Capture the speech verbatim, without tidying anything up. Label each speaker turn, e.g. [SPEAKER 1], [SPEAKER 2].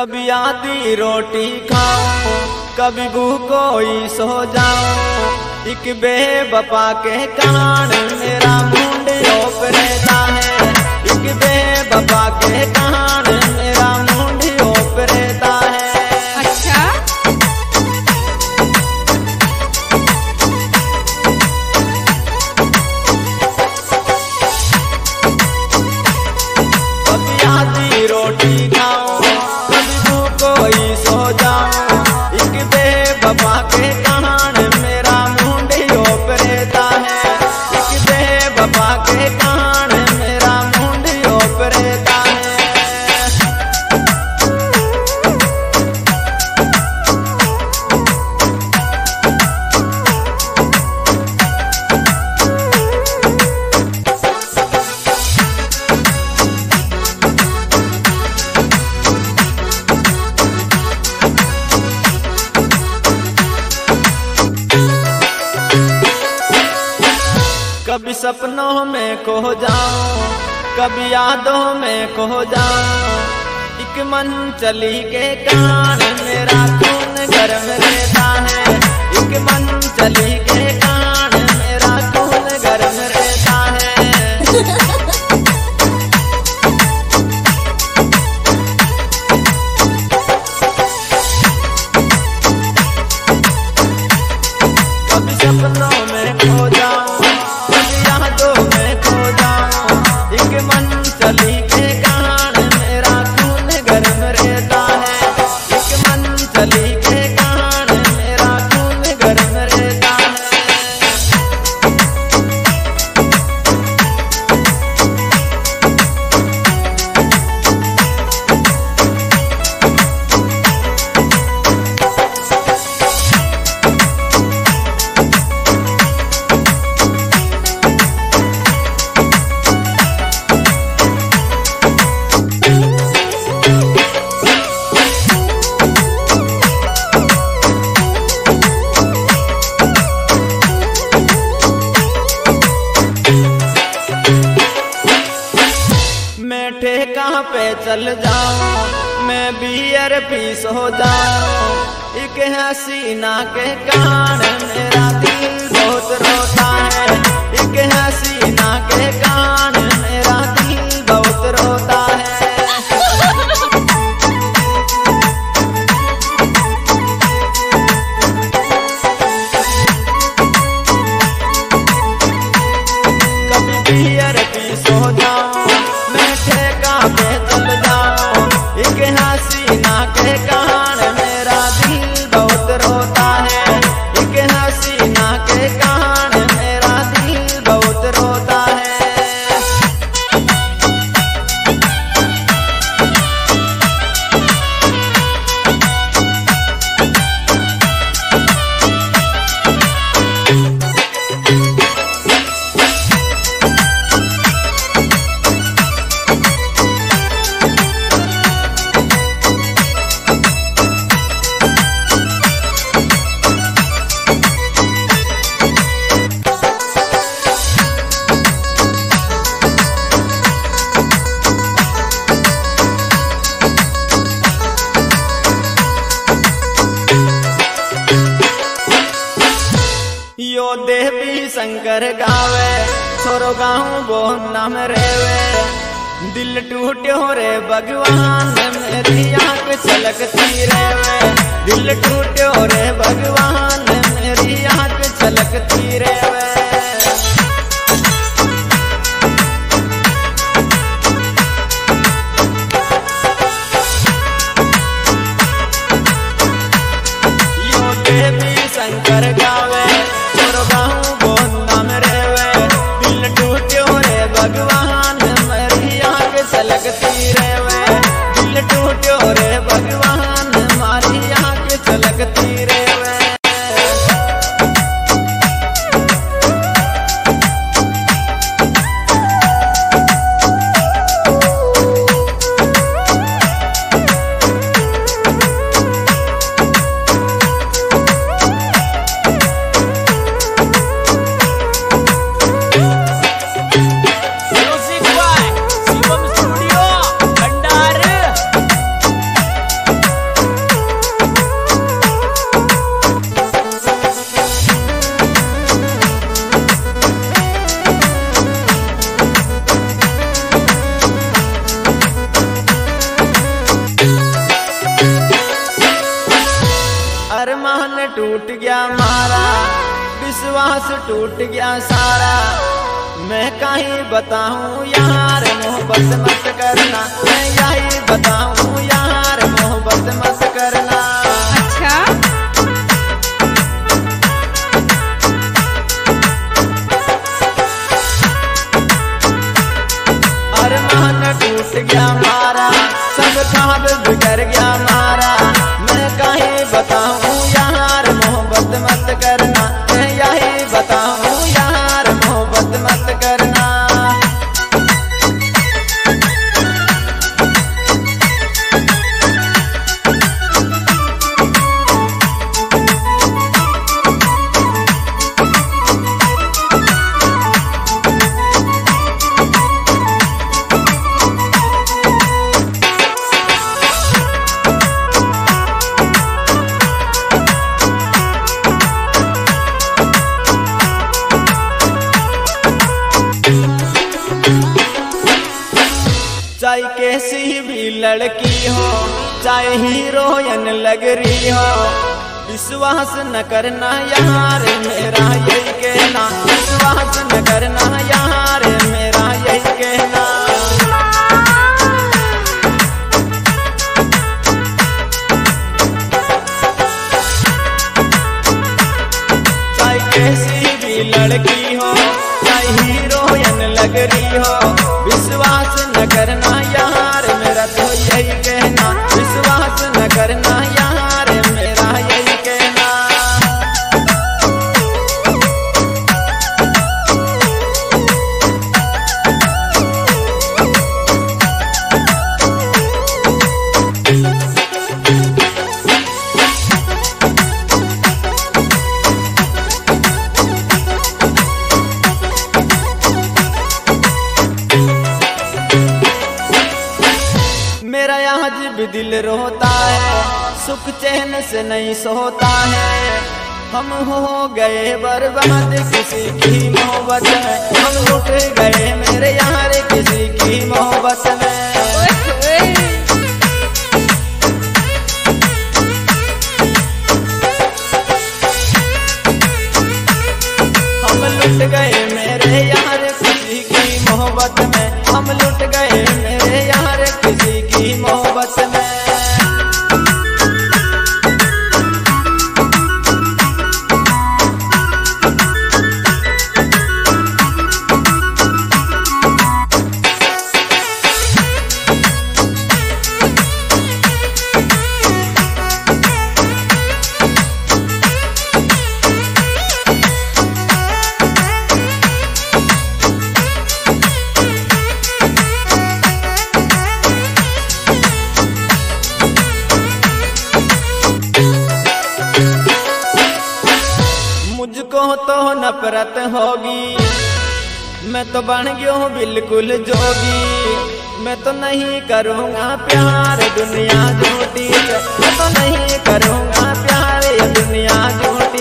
[SPEAKER 1] कभी आधी रोटी खाओ, कभी भूखो ही सो जाओ। एक बेवफा के कारण मेरा मुंडियों पे रहता है। एक बेवफा के कारण मेरा मुंडियों पे रहता है।
[SPEAKER 2] अच्छा
[SPEAKER 1] कभी आधी रोटी खाओ, कभी भूखो ही सो जाओ। एक बेवफा के कारण मेरा मुंडियों पे रहता है। एक बेवफा के कारण मेरा मुंडियों पे रहता है। कभी सपनों में खो जाऊं, कभी यादों में खो जाऊं। एक मन चली के कारण मेरा खून गर्म रहता है। एक मन चली के कारण मेरा खून गर्म रहता है। कभी सपनों में खो जाऊं, एक मन चली के कारण मेरा खून गर्म रहता है। एक मन चली के कारण मेरा खून गर्म रहता है। कहाँ पे चल जाऊं, मैं बियर पीस हो जाऊं। एक हसीना के कारण मेरा दिल बहुत रोता है। एक हसीना के कारण मेरा दिल बहुत रोता है। कभी बियर पीस हो जाऊं, मैं ठेका पे चल जाऊं। एक हसीना के कारण मेरा दिल बहुत रोता है। एक हसीना के कारण मेरा दिल बहुत रोता है। यो देवी शंकर गावे, छोरो गाँव वो नाम रेवे। दिल टूट्यो रे भगवान, मेरी आँख छलकती रेवे। दिल टूट्यो रे भगवान, मेरी आँख छलकती रेवे। यो देवी शंकर गावे, छोरो गाँव वो नाम रेवे। दिल टूट्यो रे भगवान, मेरी आँख छलकती रेवे। दिल टूट्यो रे भगवान, मारी आँख छलकती रेवे। टूट गया मारा, विश्वास टूट गया सारा। मैं कहीं बताऊं यार मोहब्बत मत करना, मैं यही बताऊं यार मोहब्बत मत करना।
[SPEAKER 2] अच्छा
[SPEAKER 1] अरमान टूट गया मारा, सब ख्वाब बिगड़ गया मारा। मैं कहीं बताऊं यार मोहब्बत मत करना, मैं यही बताऊं यार मोहब्बत मत करना। चाहे कैसी भी लड़की हो, चाहे हीरोइन लग रही हो, विश्वास न करना यार मेरा यही कहना, विश्वास न करना यार मेरा यही कहना। चाहे कैसी भी लड़की हो, चाहे हीरोइन लग रही हो, विश्वास न करना यार मेरा तो यही कहना, विश्वास न करना यार मेरा यही कहना। मेरा आज भी दिल रोता है, सुख चैन से नहीं सोता है। हम हो गए बर्बाद किसी की मोहब्बत में, हम लुट गए मेरे यार किसी की मोहब्बत में। हम लुट गए मेरे यार किसी की मोहब्बत में, हम लुट गए मेरे यार किसी की मोहब्बत में। मुझको तो नफरत होगी, मैं तो बन गया हूँ बिल्कुल जोगी। मैं तो नहीं करूँगा प्यार दुनिया झूठी, मैं तो नहीं करूँगा प्यार ये दुनिया झूठी।